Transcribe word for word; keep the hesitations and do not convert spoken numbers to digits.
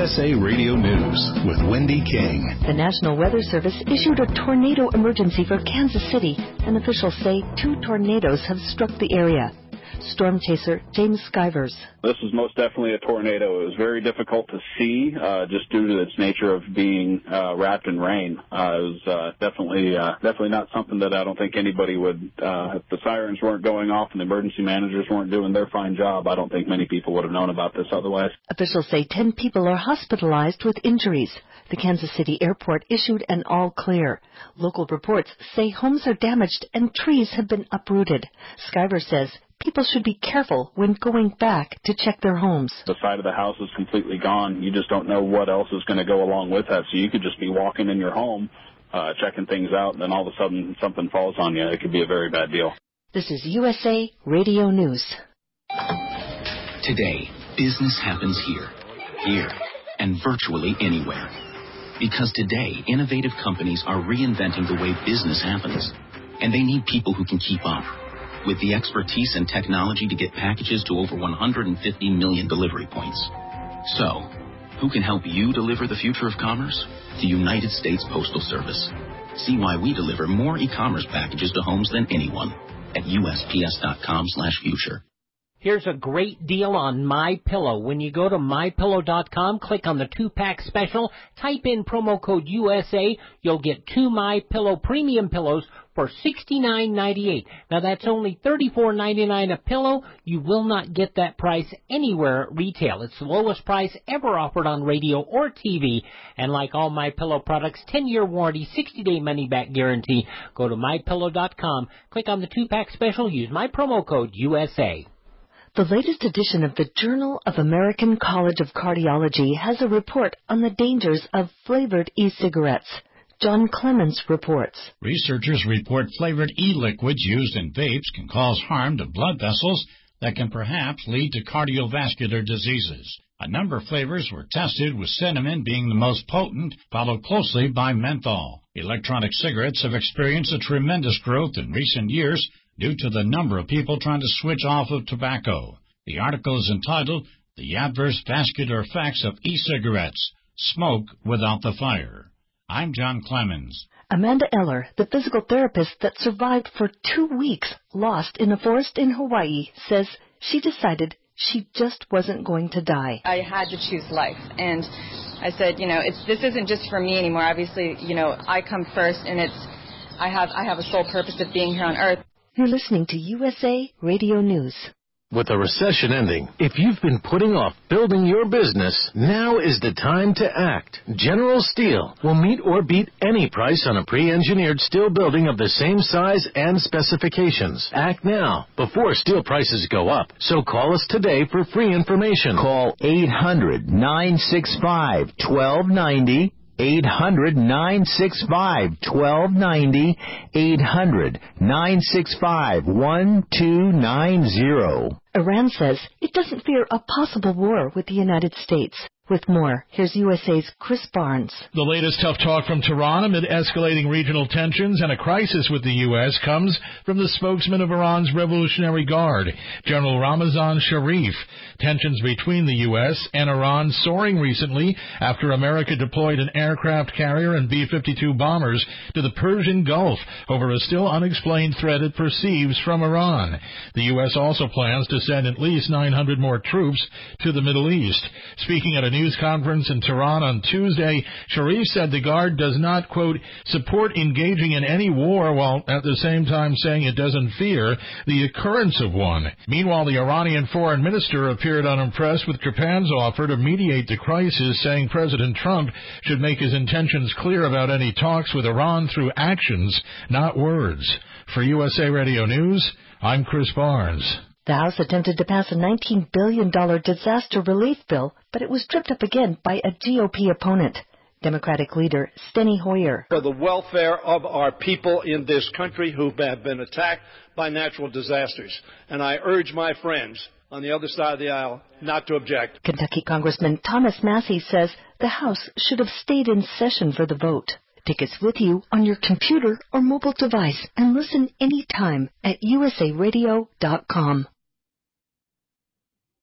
S A Radio News with Wendy King. The National Weather Service issued a tornado emergency for Kansas City, and officials say two tornadoes have struck the area. Storm chaser James Skivers. This was most definitely a tornado. It was very difficult to see uh, just due to its nature of being uh, wrapped in rain. Uh, it was uh, definitely uh, definitely not something that I don't think anybody would, uh, if the sirens weren't going off and the emergency managers weren't doing their fine job, I don't think many people would have known about this otherwise. Officials say ten people are hospitalized with injuries. The Kansas City airport issued an all clear. Local reports say homes are damaged and trees have been uprooted. Skivers says people should be careful when going back to check their homes. The side of the house is completely gone. You just don't know what else is going to go along with that. So you could just be walking in your home, uh, checking things out, and then all of a sudden something falls on you. It could be a very bad deal. This is U S A Radio News. Today, business happens here, here, and virtually anywhere. Because today, innovative companies are reinventing the way business happens. And they need people who can keep up. With the expertise and technology to get packages to over one hundred fifty million delivery points. So, who can help you deliver the future of commerce? The United States Postal Service. See why we deliver more e-commerce packages to homes than anyone at U S P S dot com slash future. Here's a great deal on MyPillow. When you go to my pillow dot com, click on the two-pack special, type in promo code U S A, you'll get two MyPillow premium pillows for sixty-nine ninety-eight. Now, that's only thirty-four ninety-nine a pillow. You will not get that price anywhere at retail. It's the lowest price ever offered on radio or T V. And like all MyPillow products, ten-year warranty, sixty-day money-back guarantee. Go to my pillow dot com, click on the two-pack special, use my promo code U S A. The latest edition of the Journal of American College of Cardiology has a report on the dangers of flavored e-cigarettes. John Clemens reports. Researchers report flavored e-liquids used in vapes can cause harm to blood vessels that can perhaps lead to cardiovascular diseases. A number of flavors were tested, with cinnamon being the most potent, followed closely by menthol. Electronic cigarettes have experienced a tremendous growth in recent years due to the number of people trying to switch off of tobacco. The article is entitled, The Adverse Vascular Effects of E-Cigarettes, Smoke Without the Fire. I'm John Clemens. Amanda Eller, the physical therapist that survived for two weeks lost in a forest in Hawaii, says she decided she just wasn't going to die. I had to choose life, and I said, you know, it's this isn't just for me anymore. Obviously, you know, I come first, and it's I have I have a sole purpose of being here on Earth. You're listening to U S A Radio News. With the recession ending, if you've been putting off building your business, now is the time to act. General Steel will meet or beat any price on a pre-engineered steel building of the same size and specifications. Act now, before steel prices go up. So call us today for free information. Call eight hundred, nine six five, one two nine zero. eight hundred, nine six five, one two nine zero. eight hundred, nine six five, one two nine zero. Iran says it doesn't fear a possible war with the United States. With more, here's U S A's Chris Barnes. The latest tough talk from Tehran amid escalating regional tensions and a crisis with the U S comes from the spokesman of Iran's Revolutionary Guard, General Ramazan Sharif. Tensions between the U S and Iran soaring recently after America deployed an aircraft carrier and B fifty-two bombers to the Persian Gulf over a still unexplained threat it perceives from Iran. The U S also plans to send at least nine hundred more troops to the Middle East. Speaking at a news conference in Tehran on Tuesday, Sharif said the Guard does not, quote, support engaging in any war, while at the same time saying it doesn't fear the occurrence of one. Meanwhile, the Iranian foreign minister appeared unimpressed with Japan's offer to mediate the crisis, saying President Trump should make his intentions clear about any talks with Iran through actions, not words. For U S A Radio News, I'm Chris Barnes. The House attempted to pass a nineteen billion dollars disaster relief bill, but it was tripped up again by a G O P opponent. Democratic leader Steny Hoyer. For the welfare of our people in this country who have been attacked by natural disasters. And I urge my friends on the other side of the aisle not to object. Kentucky Congressman Thomas Massie says the House should have stayed in session for the vote. Tickets with you on your computer or mobile device, and listen anytime at U S A radio dot com.